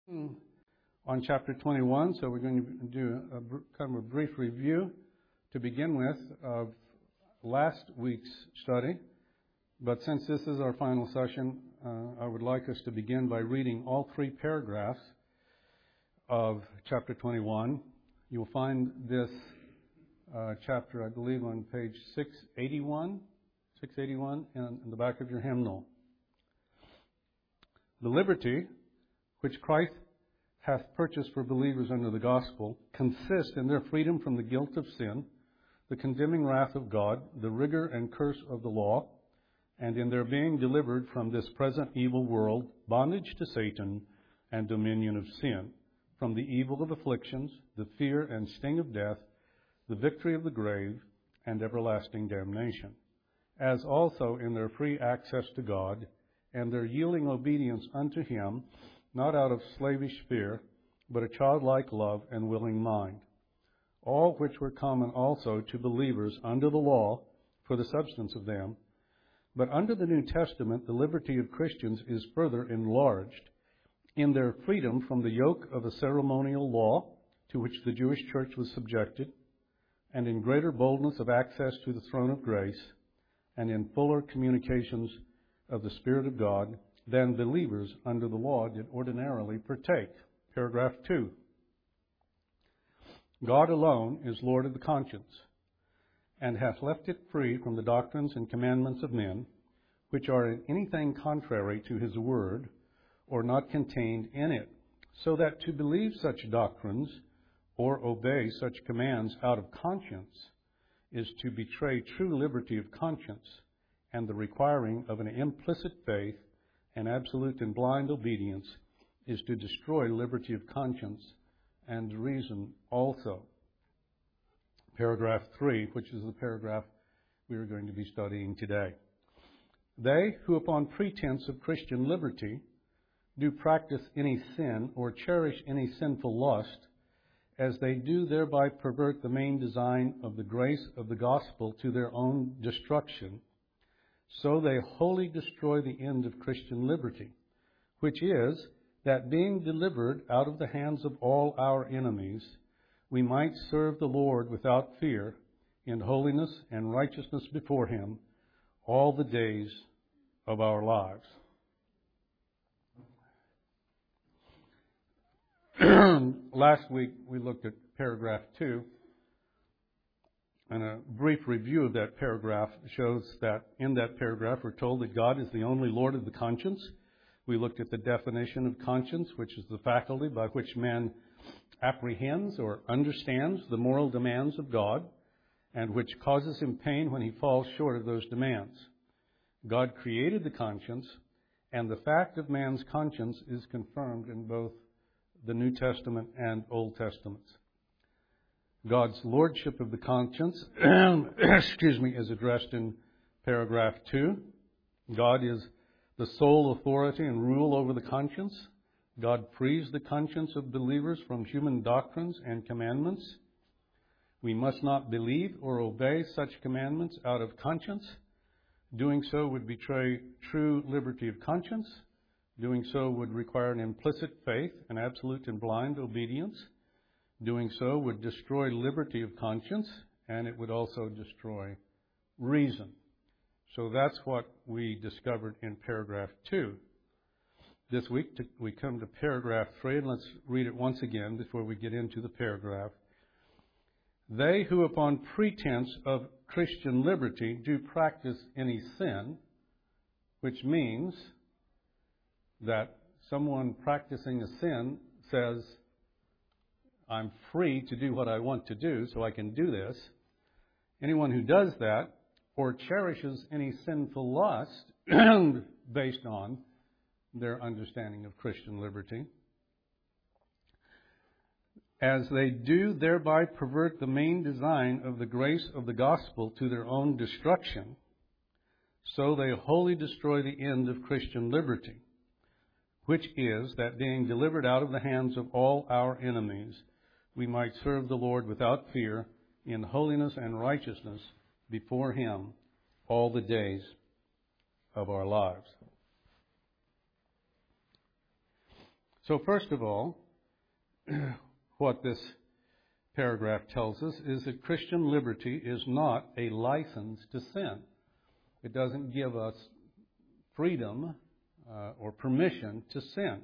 on chapter 21, so we're going to do kind of a brief review to begin with of last week's study. But since this is our final session, I would like us to begin by reading all three paragraphs of chapter 21. You'll find this chapter, I believe, on page 681 in the back of your hymnal. The liberty which Christ hath purchased for believers under the gospel consists in their freedom from the guilt of sin, the condemning wrath of God, the rigor and curse of the law, and in their being delivered from this present evil world, bondage to Satan, and dominion of sin, from the evil of afflictions, the fear and sting of death, the victory of the grave, and everlasting damnation, as also in their free access to God, and their yielding obedience unto Him, not out of slavish fear, but a childlike love and willing mind, all which were common also to believers under the law for the substance of them. But under the New Testament, the liberty of Christians is further enlarged in their freedom from the yoke of a ceremonial law to which the Jewish church was subjected, and in greater boldness of access to the throne of grace, and in fuller communications of the Spirit of God than believers under the law did ordinarily partake. Paragraph 2. God alone is Lord of the conscience, and hath left it free from the doctrines and commandments of men, which are in anything contrary to His word, or not contained in it, so that to believe such doctrines, or obey such commands out of conscience, is to betray true liberty of conscience, and the requiring of an implicit faith and absolute and blind obedience is to destroy liberty of conscience and reason also. Paragraph 3, which is the paragraph we are going to be studying today. They who upon pretense of Christian liberty do practice any sin or cherish any sinful lust, as they do thereby pervert the main design of the grace of the gospel to their own destruction, so they wholly destroy the end of Christian liberty, which is that being delivered out of the hands of all our enemies, we might serve the Lord without fear, in holiness and righteousness before Him, all the days of our lives. Last week we looked at paragraph 2, and a brief review of that paragraph shows that in that paragraph we're told that God is the only Lord of the conscience. We looked at the definition of conscience, which is the faculty by which man apprehends or understands the moral demands of God, and which causes him pain when he falls short of those demands. God created the conscience, and the fact of man's conscience is confirmed in both the New Testament and Old Testaments. God's lordship of the conscience is addressed in paragraph 2. God is the sole authority and rule over the conscience. God frees the conscience of believers from human doctrines and commandments. We must not believe or obey such commandments out of conscience. Doing so would betray true liberty of conscience. Doing so would require an implicit faith and absolute and blind obedience. Doing so would destroy liberty of conscience, and it would also destroy reason. So that's what we discovered in paragraph 2. This week we come to paragraph 3, and let's read it once again before we get into the paragraph. They who upon pretense of Christian liberty do practice any sin, which means that someone practicing a sin says, I'm free to do what I want to do, so I can do this. Anyone who does that or cherishes any sinful lust based on their understanding of Christian liberty, as they do thereby pervert the main design of the grace of the gospel to their own destruction, so they wholly destroy the end of Christian liberty, which is that being delivered out of the hands of all our enemies, we might serve the Lord without fear, in holiness and righteousness before Him all the days of our lives. So first of all, what this paragraph tells us is that Christian liberty is not a license to sin. It doesn't give us freedom or permission to sin.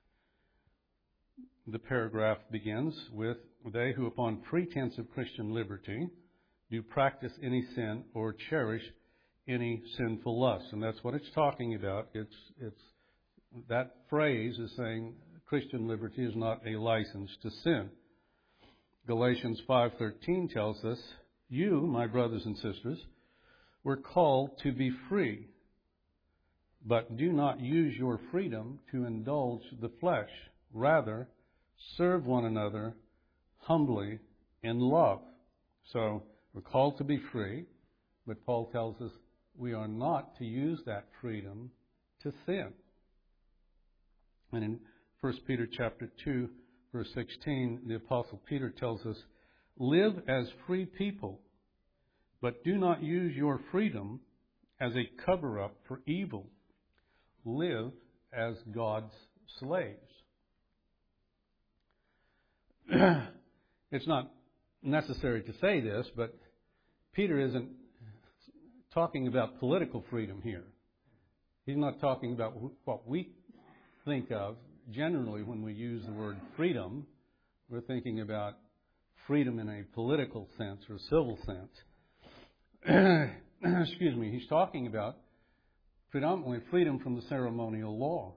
The paragraph begins with, they who upon pretense of Christian liberty do practice any sin or cherish any sinful lust. And that's what it's talking about. It's that phrase is saying Christian liberty is not a license to sin. Galatians 5:13 tells us, you, my brothers and sisters, were called to be free, but do not use your freedom to indulge the flesh. Rather, serve one another humbly in love. So, we're called to be free, but Paul tells us we are not to use that freedom to sin. And in 1 Peter chapter 2, verse 16, the Apostle Peter tells us, live as free people, but do not use your freedom as a cover-up for evil. Live as God's slaves. It's not necessary to say this, but Peter isn't talking about political freedom here. He's not talking about what we think of generally when we use the word freedom. We're thinking about freedom in a political sense or civil sense. Excuse me. He's talking about predominantly freedom from the ceremonial law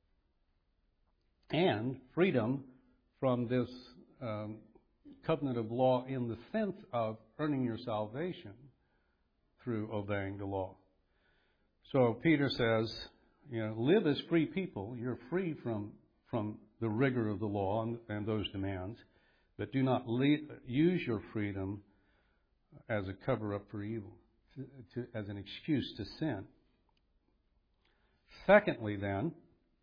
and freedom from this covenant of law in the sense of earning your salvation through obeying the law. So Peter says, live as free people. You're free from the rigor of the law and those demands, but do not use your freedom as a cover-up for evil, as an excuse to sin. Secondly, then,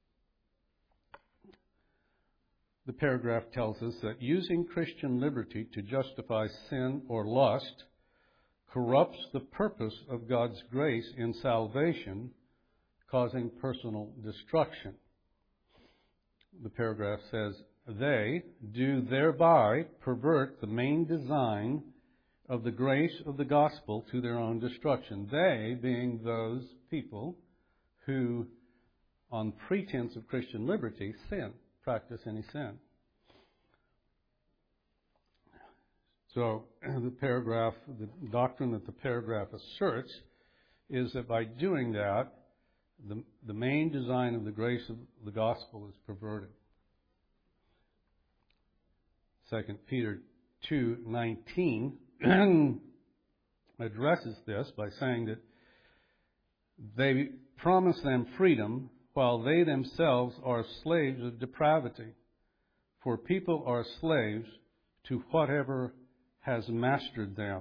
the paragraph tells us that using Christian liberty to justify sin or lust corrupts the purpose of God's grace in salvation, causing personal destruction. The paragraph says, they do thereby pervert the main design of the grace of the gospel to their own destruction. They being those people who, on pretense of Christian liberty, practice any sin. So the doctrine that the paragraph asserts is that by doing that, the main design of the grace of the gospel is perverted. 2 Peter 2:19 addresses this by saying that they promise them freedom while they themselves are slaves of depravity. For people are slaves to whatever has mastered them.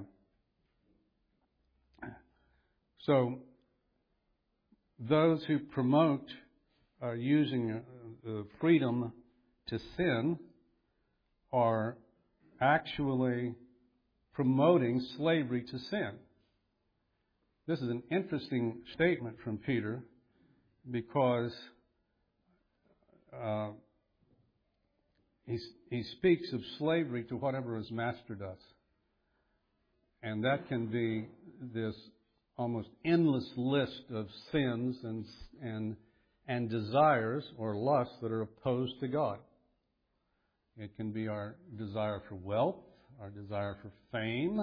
So, those who promote using freedom to sin are actually promoting slavery to sin. This is an interesting statement from Peter because he speaks of slavery to whatever has mastered us. And that can be this almost endless list of sins and desires or lusts that are opposed to God. It can be our desire for wealth, our desire for fame,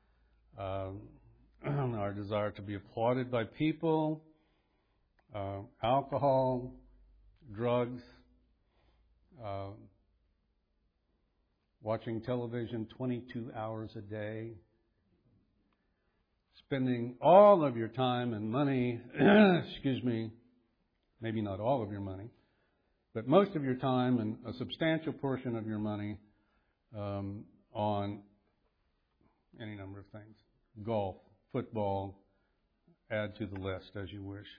our desire to be applauded by people, alcohol, drugs, watching television 22 hours a day, spending all of your time and money, maybe not all of your money, but most of your time and a substantial portion of your money on any number of things. Golf, football, add to the list as you wish.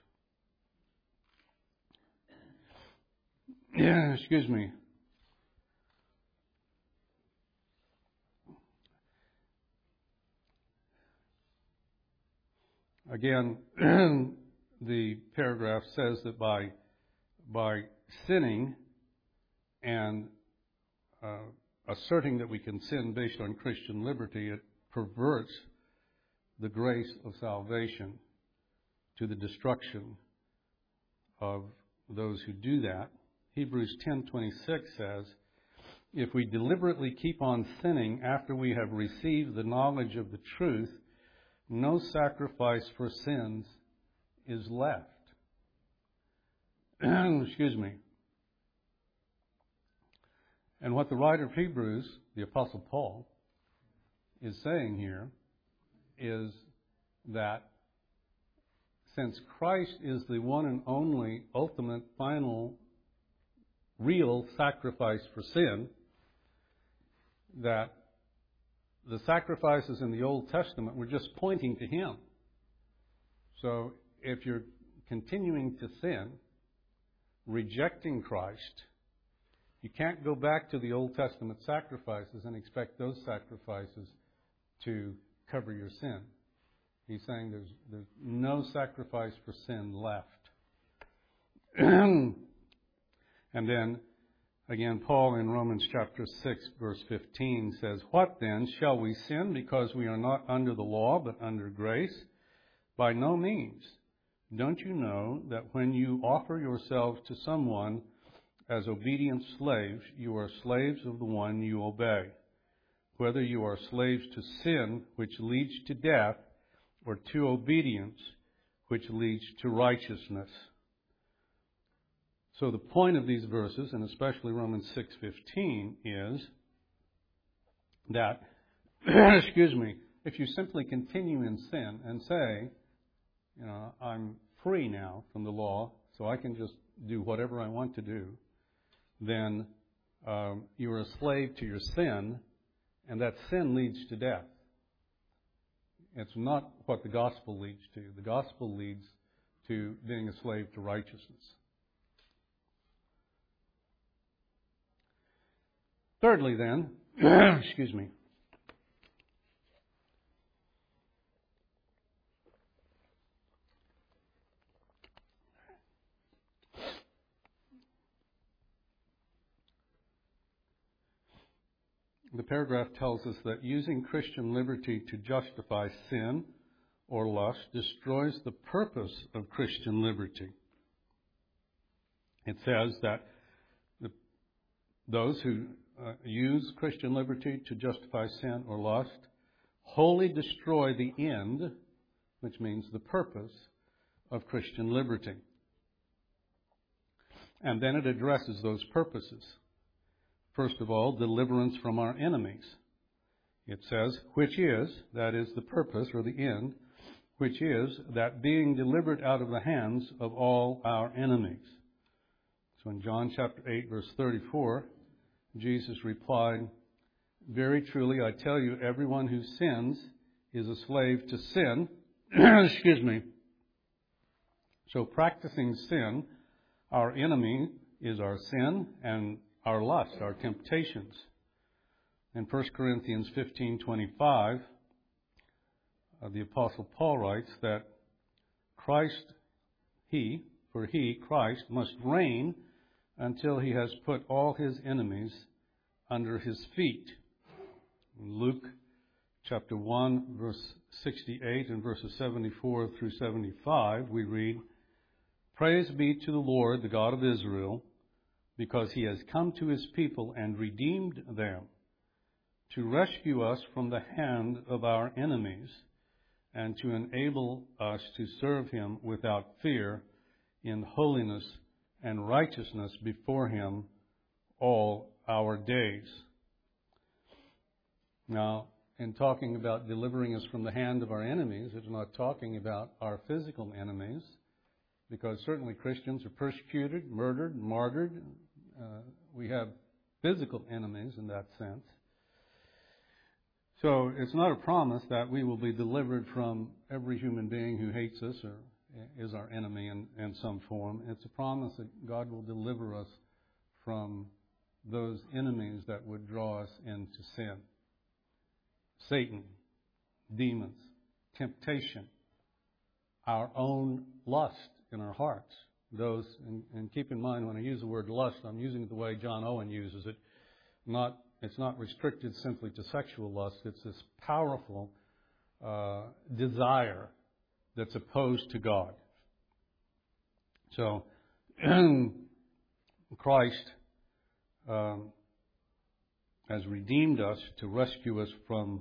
Again, the paragraph says that by sinning, and asserting that we can sin based on Christian liberty, it perverts the grace of salvation to the destruction of those who do that. Hebrews 10:26 says, if we deliberately keep on sinning after we have received the knowledge of the truth, no sacrifice for sins is left. Excuse me. And what the writer of Hebrews, the Apostle Paul, is saying here is that since Christ is the one and only ultimate, final, real sacrifice for sin, that the sacrifices in the Old Testament were just pointing to Him. So if you're continuing to sin, rejecting Christ, you can't go back to the Old Testament sacrifices and expect those sacrifices to cover your sin. He's saying there's no sacrifice for sin left. And then, again, Paul in Romans chapter 6, verse 15 says, what then? Shall we sin because we are not under the law but under grace? By no means. Don't you know that when you offer yourselves to someone as obedient slaves, you are slaves of the one you obey, whether you are slaves to sin, which leads to death, or to obedience, which leads to righteousness. So the point of these verses, and especially Romans 6:15, is that, if you simply continue in sin and say, I'm free now from the law, so I can just do whatever I want to do, then you are a slave to your sin, and that sin leads to death. It's not what the gospel leads to. The gospel leads to being a slave to righteousness. Thirdly, then, the paragraph tells us that using Christian liberty to justify sin or lust destroys the purpose of Christian liberty. It says that those who use Christian liberty to justify sin or lust wholly destroy the end, which means the purpose, of Christian liberty. And then it addresses those purposes. First of all, deliverance from our enemies. It says, which is, that is the purpose or the end, which is that being delivered out of the hands of all our enemies. So in John chapter 8, verse 34, Jesus replied, very truly, I tell you, everyone who sins is a slave to sin. So practicing sin, our enemy is our sin and our lust, our temptations. In 1 Corinthians 15:25, the Apostle Paul writes that Christ, Christ, must reign until He has put all His enemies under His feet. In Luke chapter 1, verse 68 and verses 74 through 75, we read, Praise be to the Lord, the God of Israel, because He has come to His people and redeemed them, to rescue us from the hand of our enemies, and to enable us to serve Him without fear in holiness and righteousness before Him all our days. Now, in talking about delivering us from the hand of our enemies, it's not talking about our physical enemies, because certainly Christians are persecuted, murdered, martyred. We have physical enemies in that sense. So it's not a promise that we will be delivered from every human being who hates us or is our enemy in some form. It's a promise that God will deliver us from those enemies that would draw us into sin. Satan, demons, temptation, our own lust in our hearts, those, and keep in mind when I use the word lust, I'm using it the way John Owen uses it. It's not restricted simply to sexual lust. It's this powerful desire that's opposed to God. So, Christ has redeemed us to rescue us from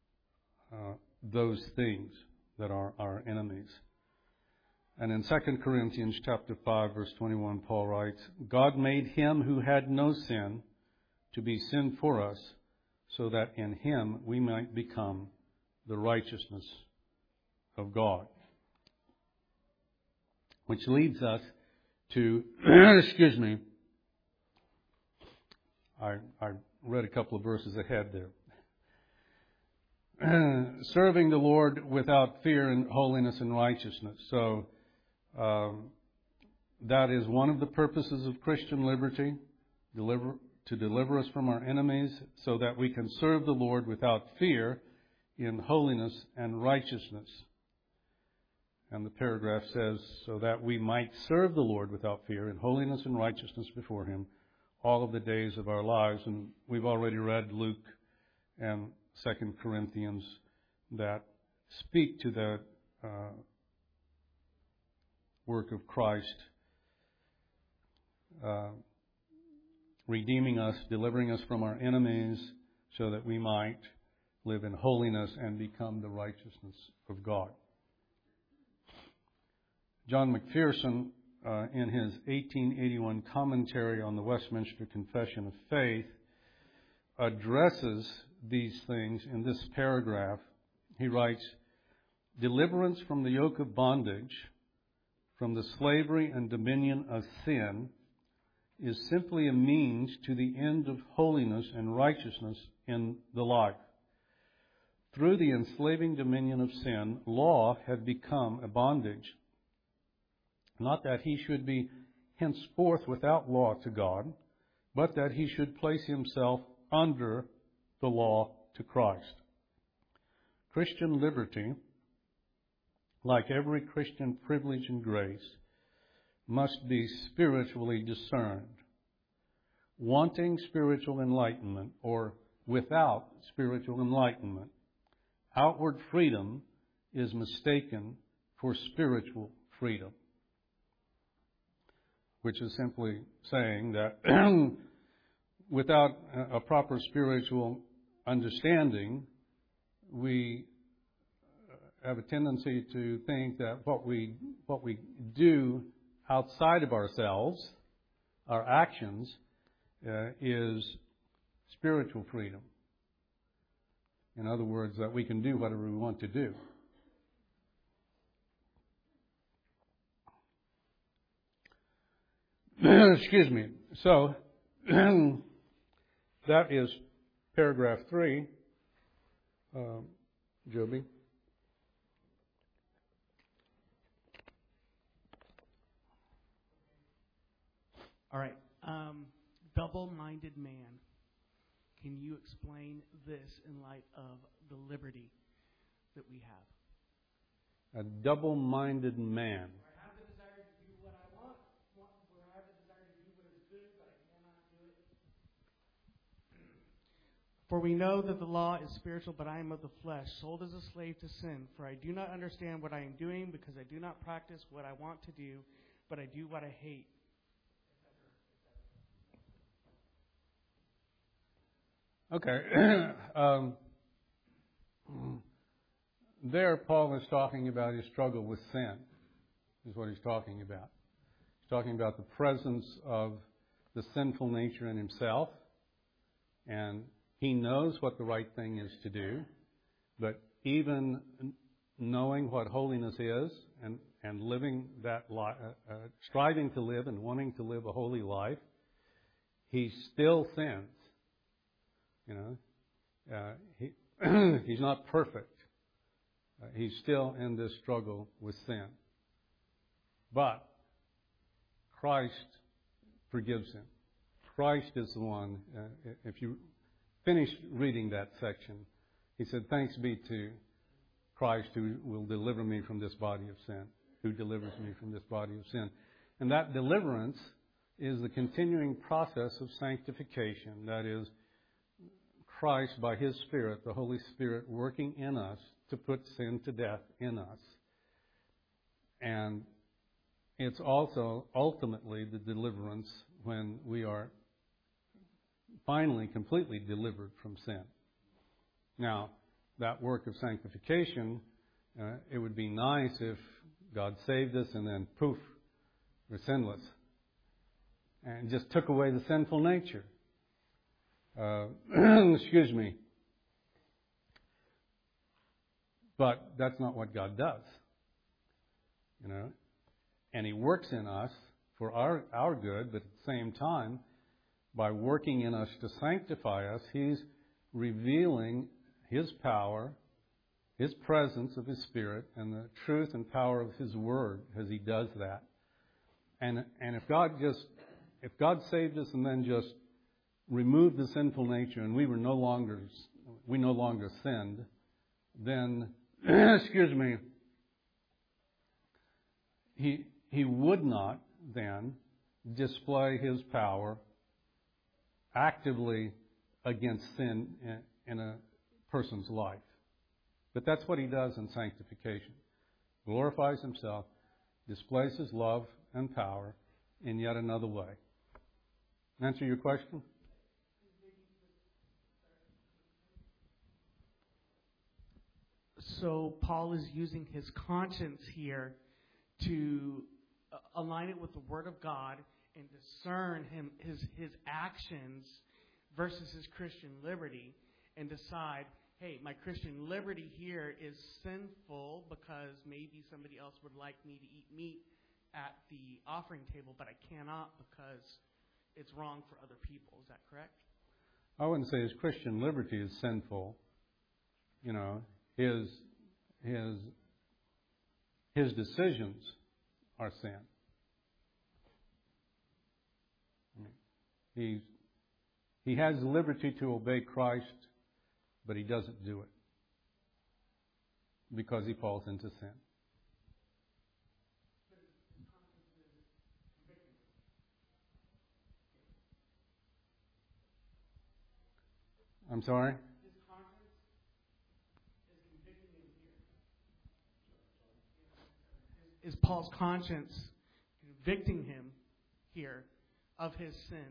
those things that are our enemies. And in 2 Corinthians chapter 5, verse 21, Paul writes, God made him who had no sin to be sin for us, so that in him we might become the righteousness of God. Which leads us to, excuse me, I read a couple of verses ahead there. Serving the Lord without fear and holiness and righteousness. So, that is one of the purposes of Christian liberty, to deliver us from our enemies so that we can serve the Lord without fear in holiness and righteousness. And the paragraph says, so that we might serve the Lord without fear in holiness and righteousness before Him all of the days of our lives. And we've already read Luke and 2 Corinthians that speak to that work of Christ, redeeming us, delivering us from our enemies, so that we might live in holiness and become the righteousness of God. John McPherson, in his 1881 commentary on the Westminster Confession of Faith, addresses these things in this paragraph. He writes, deliverance from the yoke of bondage, from the slavery and dominion of sin, is simply a means to the end of holiness and righteousness in the life. Through the enslaving dominion of sin, law had become a bondage. Not that he should be henceforth without law to God, but that he should place himself under the law to Christ. Christian liberty, like every Christian privilege and grace, must be spiritually discerned. Wanting spiritual enlightenment or without spiritual enlightenment, outward freedom is mistaken for spiritual freedom. Which is simply saying that without a proper spiritual understanding, we have a tendency to think that what we do outside of ourselves, our actions, is spiritual freedom. In other words, that we can do whatever we want to do. Excuse me. So, that is paragraph 3, Joby. All right. Double-minded man. Can you explain this in light of the liberty that we have? A double-minded man. I have the desire to do what I want, or I have the desire to do what is good, but I cannot do it. For we know that the law is spiritual, but I am of the flesh, sold as a slave to sin. For I do not understand what I am doing, because I do not practice what I want to do, but I do what I hate. Okay. There, Paul is talking about his struggle with sin, is what he's talking about. He's talking about the presence of the sinful nature in himself, and he knows what the right thing is to do, but even knowing what holiness is and living that life, striving to live and wanting to live a holy life, he still sins. You know, he's not perfect. He's still in this struggle with sin. But Christ forgives him. Christ is the one, if you finish reading that section, he said, thanks be to Christ who will deliver me from this body of sin, who delivers me from this body of sin. And that deliverance is the continuing process of sanctification. That is, Christ, by His Spirit, the Holy Spirit, working in us to put sin to death in us. And it's also ultimately the deliverance when we are finally completely delivered from sin. Now, that work of sanctification, it would be nice if God saved us and then poof, we're sinless. And just took away the sinful nature. Excuse me. But that's not what God does. You know? And He works in us for our good, but at the same time, by working in us to sanctify us, He's revealing His power, His presence of His Spirit, and the truth and power of His Word as He does that. And if God saved us and then just removed the sinful nature and we no longer sinned, then excuse me, He would not then display His power actively against sin in a person's life. But that's what He does in sanctification. Glorifies Himself, displays His love and power in yet another way. Answer your question? So Paul is using his conscience here to align it with the Word of God and discern his actions versus his Christian liberty and decide, hey, my Christian liberty here is sinful because maybe somebody else would like me to eat meat at the offering table, but I cannot because it's wrong for other people. Is that correct? I wouldn't say his Christian liberty is sinful. You know, his decisions are sin. He has the liberty to obey Christ, but he doesn't do it because he falls into sin. I'm sorry? His conscience is convicting him here. Is Paul's conscience convicting him here of his sin?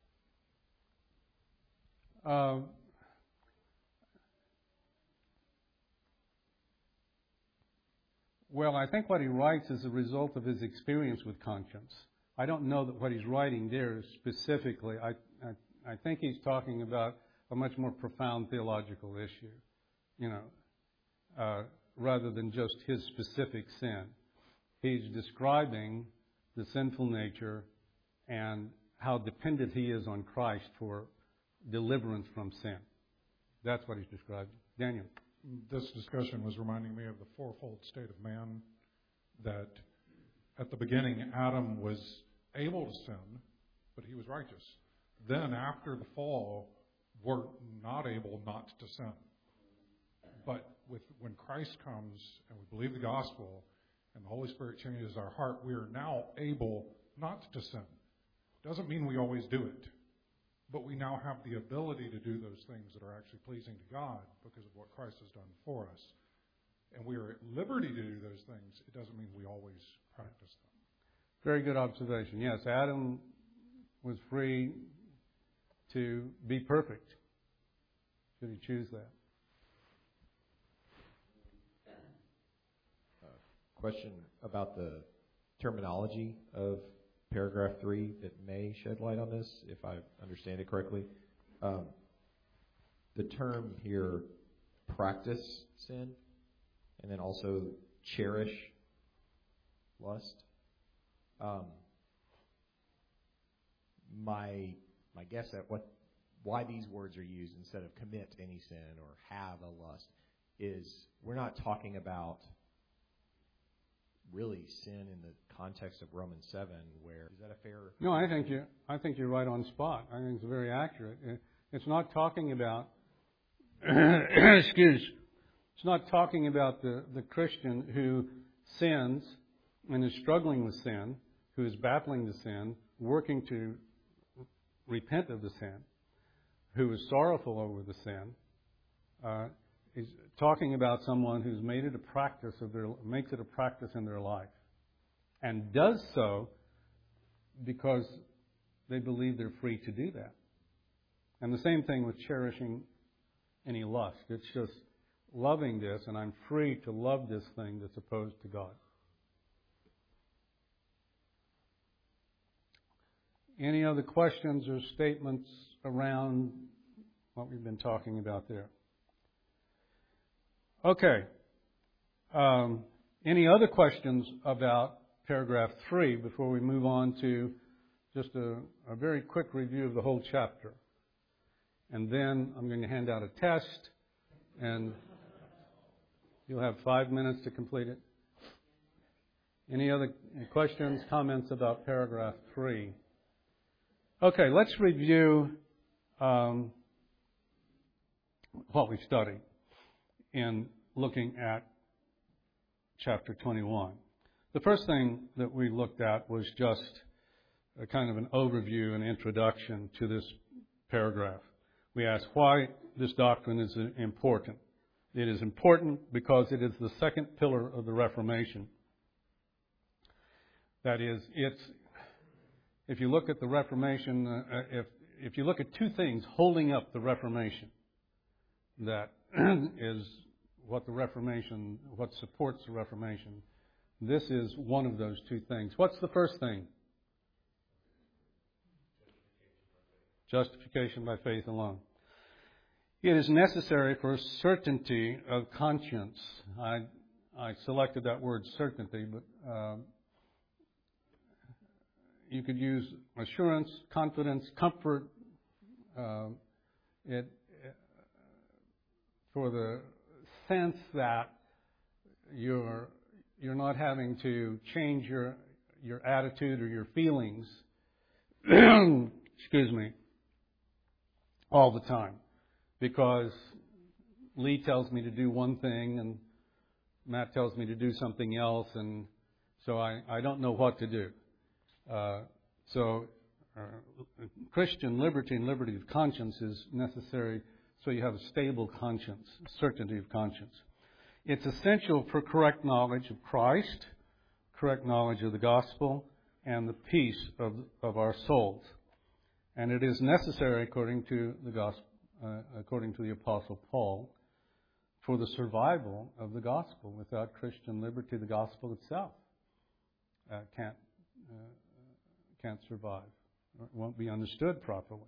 Well, I think what he writes is a result of his experience with conscience. I don't know that what he's writing there is specifically. I think he's talking about a much more profound theological issue, you know, rather than just his specific sin. He's describing the sinful nature and how dependent he is on Christ for deliverance from sin. That's what he's describing. Daniel. This discussion was reminding me of the fourfold state of man, that at the beginning Adam was able to sin, but he was righteous. Then after the fall, we're not able not to sin. But when Christ comes and we believe the gospel and the Holy Spirit changes our heart, we are now able not to sin. Doesn't mean we always do it. But we now have the ability to do those things that are actually pleasing to God because of what Christ has done for us. And we are at liberty to do those things. It doesn't mean we always practice them. Very good observation. Yes, Adam was free to be perfect, should he choose that. Question about the terminology of paragraph 3 that may shed light on this, if I understand it correctly. The term here, practice sin, and then also cherish lust. My guess at why these words are used instead of commit any sin or have a lust is we're not talking about really sin in the context of Romans 7, where is that a fair? No, I think you're right on spot. I think it's very accurate. It's not talking about it's not talking about the Christian who sins and is struggling with sin, who is battling the sin, working to repent of the sin, who is sorrowful over the sin, is talking about someone who's made it a practice makes it a practice in their life, and does so because they believe they're free to do that. And the same thing with cherishing any lust. It's just loving this, and I'm free to love this thing that's opposed to God. Any other questions or statements around what we've been talking about there? Okay. Any other questions about paragraph 3 before we move on to just a very quick review of the whole chapter? And then I'm going to hand out a test, and you'll have 5 minutes to complete it. Any other questions, comments about paragraph 3? Okay, let's review what we studied in looking at chapter 21. The first thing that we looked at was just a kind of an overview and introduction to this paragraph. We asked why this doctrine is important. It is important because it is the second pillar of the Reformation. That is, if you look at the Reformation, if you look at two things holding up the Reformation, that is what supports the Reformation. This is one of those two things. What's the first thing? Justification by faith alone. It is necessary for certainty of conscience. I selected that word certainty, but you could use assurance, confidence, comfort. For the sense that you're not having to change your attitude or your feelings, excuse me, all the time. Because Lee tells me to do one thing and Matt tells me to do something else, and so I don't know what to do. Christian liberty and liberty of conscience is necessary so you have a stable conscience, certainty of conscience. It's essential for correct knowledge of Christ, correct knowledge of the gospel, and the peace of our souls. And it is necessary, according to the gospel, according to the Apostle Paul, for the survival of the gospel. Without Christian liberty, the gospel itself can't survive. It won't be understood properly.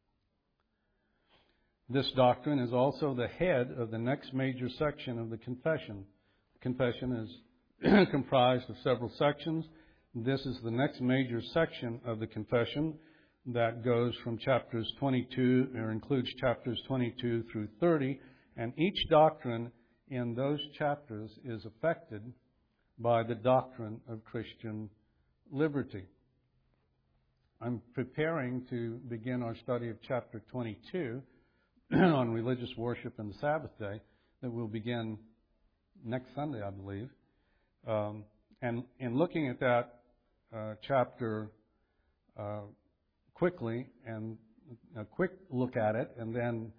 This doctrine is also the head of the next major section of the confession. The confession is comprised of several sections. This is the next major section of the confession that goes from chapters 22, or includes chapters 22 through 30, and each doctrine in those chapters is affected by the doctrine of Christian liberty. I'm preparing to begin our study of chapter 22 on religious worship and the Sabbath day that will begin next Sunday, I believe. And in looking at that chapter quickly, and a quick look at it, and then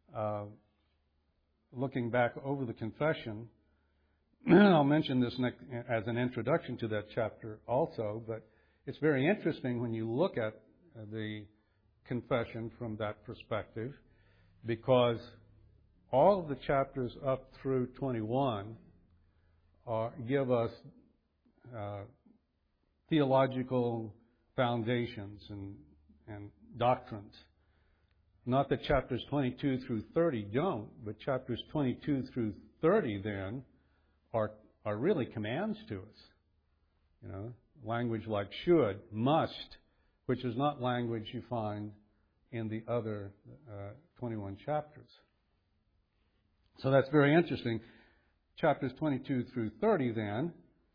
looking back over the confession, I'll mention this as an introduction to that chapter also, but it's very interesting when you look at the confession from that perspective, because all of the chapters up through 21 give us theological foundations and doctrines. Not that chapters 22 through 30 don't, but chapters 22 through 30 then are really commands to us. You know, language like should, must, which is not language you find in the other 21 chapters. So that's very interesting. Chapters 22 through 30 then,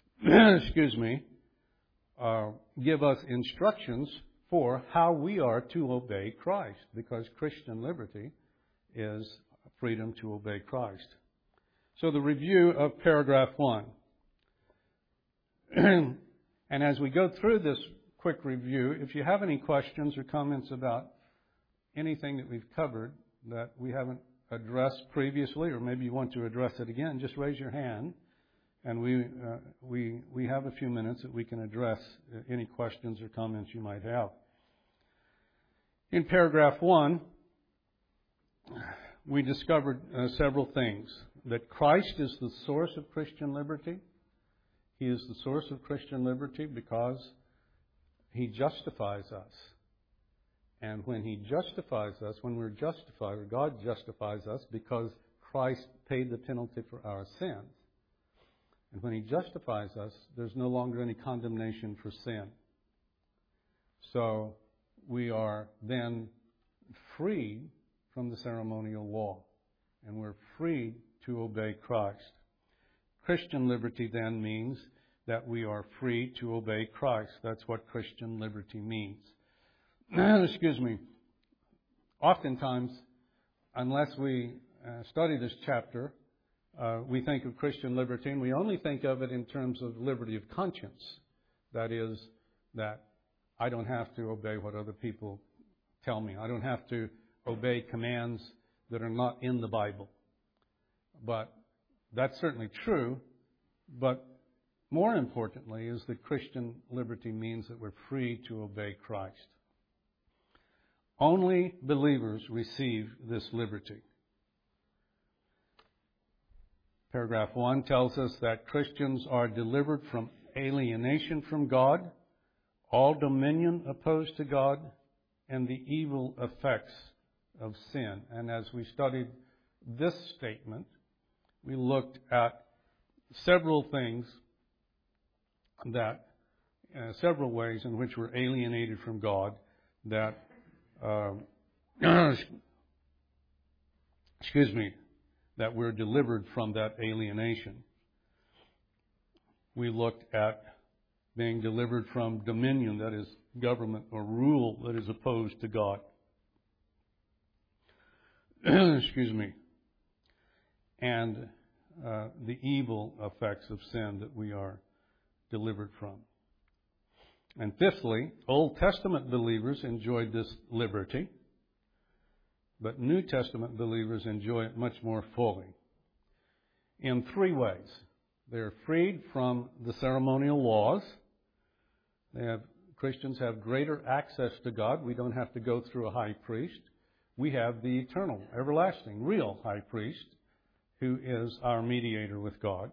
give us instructions for how we are to obey Christ, because Christian liberty is freedom to obey Christ. So the review of paragraph 1. And as we go through this quick review, if you have any questions or comments about anything that we've covered that we haven't addressed previously, or maybe you want to address it again, just raise your hand, and we have a few minutes that we can address any questions or comments you might have. In paragraph 1, we discovered several things. That Christ is the source of Christian liberty. He is the source of Christian liberty because He justifies us. And when He justifies us, when we're justified, or God justifies us because Christ paid the penalty for our sins. And when He justifies us, there's no longer any condemnation for sin. So we are then freed from the ceremonial law, and we're freed to obey Christ. Christian liberty then means that we are free to obey Christ. That's what Christian liberty means. Excuse me. Oftentimes, unless we study this chapter, we think of Christian liberty, and we only think of it in terms of liberty of conscience. That is, that I don't have to obey what other people tell me. I don't have to obey commands that are not in the Bible. But that's certainly true. But more importantly is that Christian liberty means that we're free to obey Christ. Only believers receive this liberty. Paragraph 1 tells us that Christians are delivered from alienation from God, all dominion opposed to God, and the evil effects of sin. And as we studied this statement, we looked at several things that, several ways in which we're alienated from God, that, that we're delivered from that alienation. We looked at being delivered from dominion, that is, government or rule that is opposed to God. And the evil effects of sin that we are delivered from. And fifthly, Old Testament believers enjoyed this liberty, but New Testament believers enjoy it much more fully. In three ways. They are freed from the ceremonial laws. Christians have greater access to God. We don't have to go through a high priest. We have the eternal, everlasting, real high priest who is our mediator with God.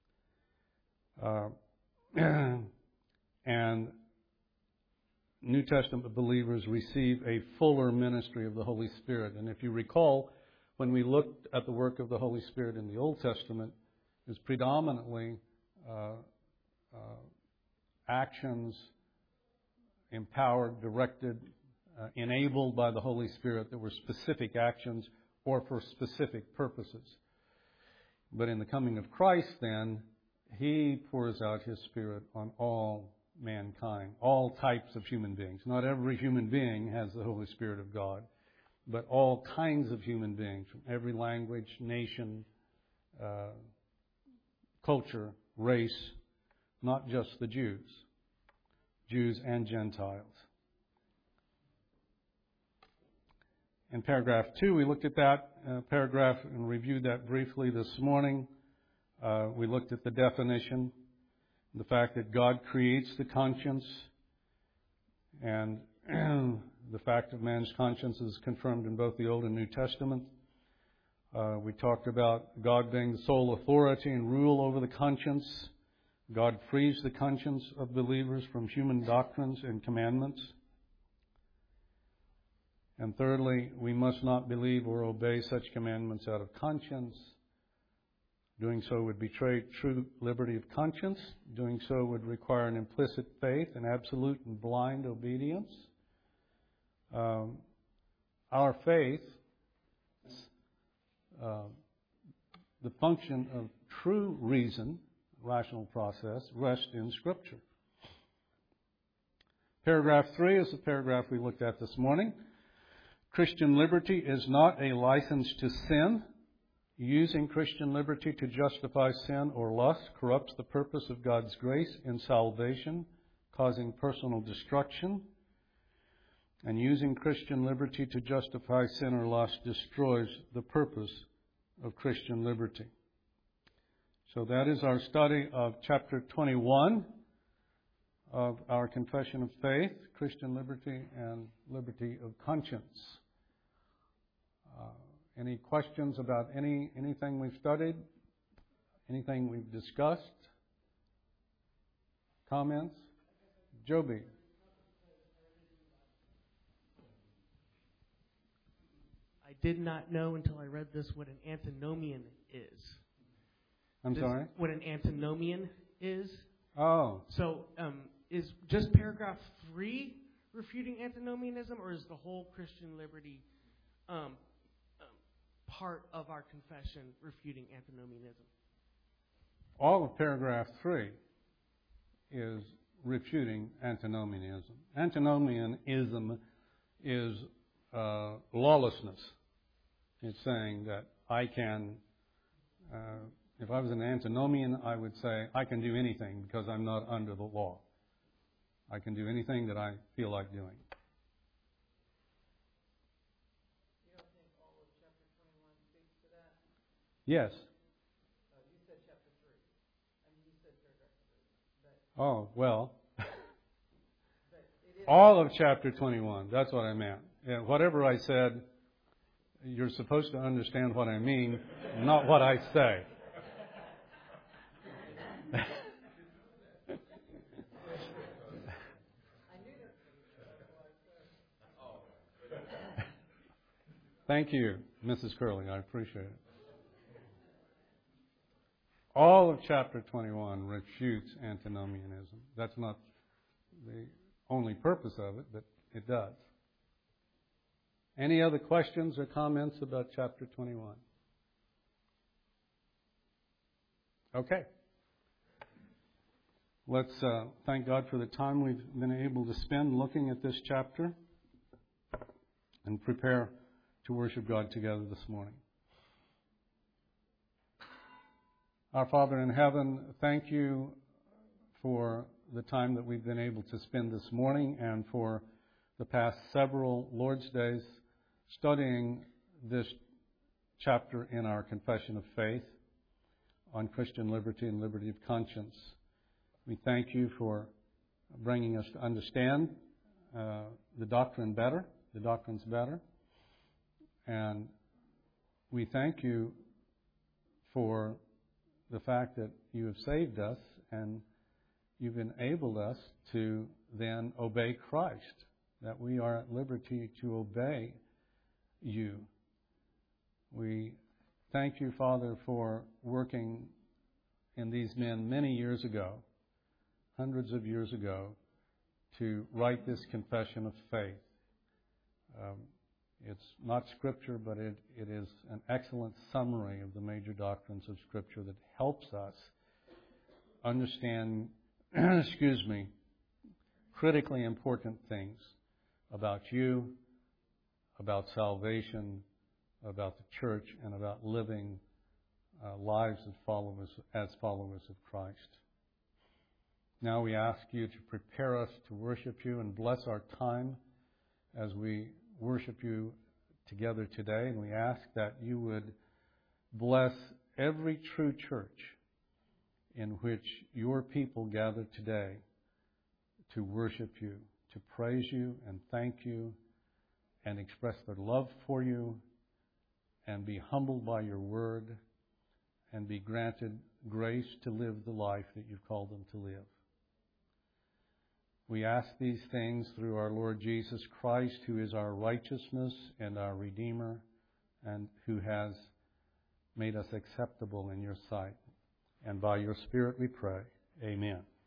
And New Testament believers receive a fuller ministry of the Holy Spirit. And if you recall, when we looked at the work of the Holy Spirit in the Old Testament, it was predominantly actions empowered, directed, enabled by the Holy Spirit that were specific actions or for specific purposes. But in the coming of Christ, then, He pours out His Spirit on all mankind, all types of human beings. Not every human being has the Holy Spirit of God, but all kinds of human beings from every language, nation, culture, race, not just the Jews and Gentiles. In paragraph 2, we looked at that paragraph and reviewed that briefly this morning. We looked at the definition, the fact that God creates the conscience, and the fact of man's conscience is confirmed in both the Old and New Testament. We talked about God being the sole authority and rule over the conscience. God frees the conscience of believers from human doctrines and commandments. And thirdly, we must not believe or obey such commandments out of conscience. Doing so would betray true liberty of conscience. Doing so would require an implicit faith and absolute and blind obedience. Our faith, the function of true reason, rational process, rests in Scripture. Paragraph 3 is the paragraph we looked at this morning. Christian liberty is not a license to sin. Using Christian liberty to justify sin or lust corrupts the purpose of God's grace in salvation causing personal destruction, and using Christian liberty to justify sin or lust destroys the purpose of Christian liberty. So that is our study of chapter 21 of our Confession of Faith, Christian liberty and liberty of conscience. Any questions about anything we've studied? Anything we've discussed? Comments? Joby. I did not know until I read this what an antinomian is. I'm sorry? What an antinomian is. Oh. So is just paragraph 3 refuting antinomianism, or is the whole Christian liberty part of our confession refuting antinomianism? All of paragraph 3 is refuting antinomianism. Antinomianism is lawlessness. It's saying that I can, if I was an antinomian, I would say I can do anything because I'm not under the law. I can do anything that I feel like doing. You don't think all of chapter 21 speaks to that? Yes. You said chapter 3. I mean, you said paragraph 3. But, Oh, well. but it is All of chapter 21. That's what I meant. Yeah, whatever I said, you're supposed to understand what I mean, not what I say. Thank you, Mrs. Curley. I appreciate it. All of chapter 21 refutes antinomianism. That's not the only purpose of it, but it does. Any other questions or comments about chapter 21? Okay. Let's thank God for the time we've been able to spend looking at this chapter and prepare to worship God together this morning. Our Father in heaven, thank you for the time that we've been able to spend this morning and for the past several Lord's Days studying this chapter in our Confession of Faith on Christian liberty and liberty of conscience. We thank you for bringing us to understand the doctrine better, the doctrines better. And we thank you for the fact that you have saved us and you've enabled us to then obey Christ, that we are at liberty to obey you. We thank you, Father, for working in these men many years ago, hundreds of years ago, to write this confession of faith. It's not Scripture, but it is an excellent summary of the major doctrines of Scripture that helps us understand, critically important things about you, about salvation, about the church, and about living lives as followers of Christ. Now we ask you to prepare us to worship you and bless our time as we worship you together today. And we ask that you would bless every true church in which your people gather today to worship you, to praise you and thank you and express their love for you and be humbled by your word and be granted grace to live the life that you've called them to live. We ask these things through our Lord Jesus Christ, who is our righteousness and our Redeemer, and who has made us acceptable in your sight. And by your Spirit we pray. Amen.